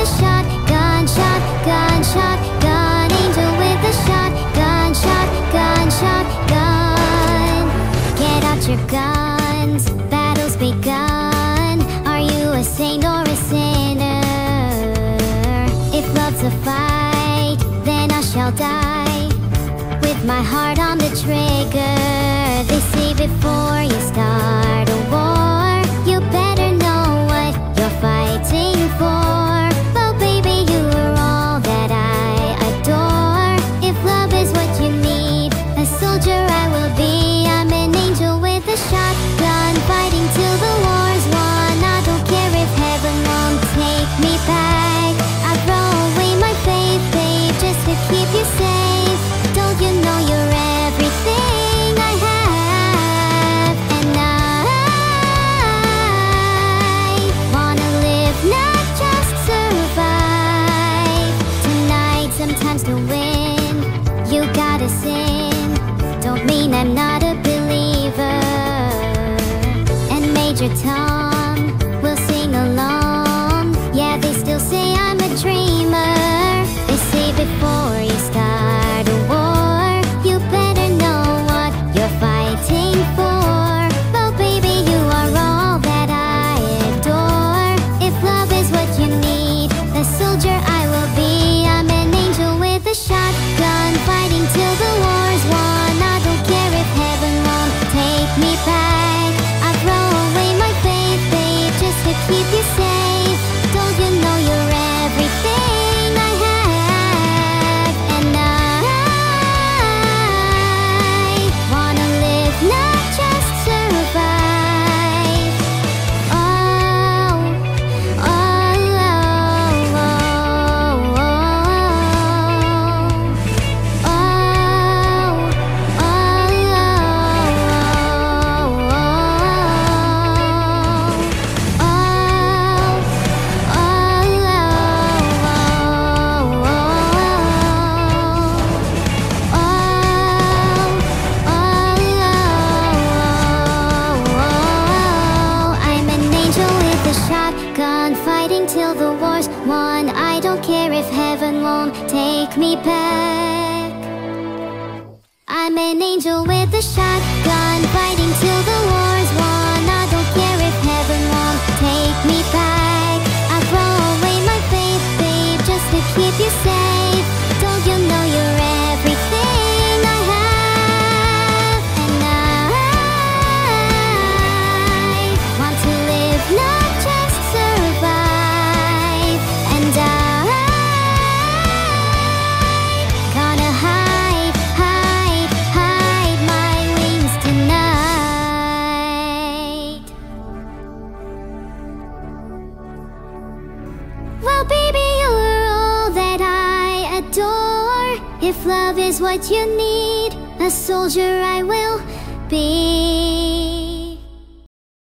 a shotgun, shotgun, shotgun. Angel with a shotgun, shotgun, shotgun. Get out your guns, battle's begun. Are you a saint or a sinner? If love's a fight, then I shall die with my heart on the trigger. They say before you start a war, you better know what you're fighting for. Well, baby, you are all that I adore. If love is what you need, a soldier I will be. I'm an angel with a shotgun, fighting till the war's won. I don't care if heaven won't take me back. I throw away my faith, babe, just to keep you safe. Don't you know you're everything I have? And I wanna live, not just survive. Tonight, sometimes to win, you gotta sin. Don't mean I'm not a believer. And Major Tom will sing along. Yeah, they still say I'm a dreamer. They say before you start a war, you better know what you're fighting for. Well, baby, you are all that I adore. If love is what you need, a soldier I will be. I'm an angel with a shotgun, fighting till the war's won. I don't care if heaven won't take me back. I throw away my faith, babe, just to keep you safe. Don't you know you're everything I have? And I wanna live, not just survive. Oh, oh, oh, oh, oh, I'm an angel with a shotgun, fighting till the war's won. I don't care if heaven won't take me back. I'm an angel with a shotgun, fighting till the war's won. I don't care if heaven won't take me back. I throw away my faith, babe, just to keep you safe. Don't you know you're everything I have? And I want to live, not just survive. And I gonna hide, hide, hide my wings tonight. Well, baby, you're all that I adore. If love is what you need, a soldier I will be.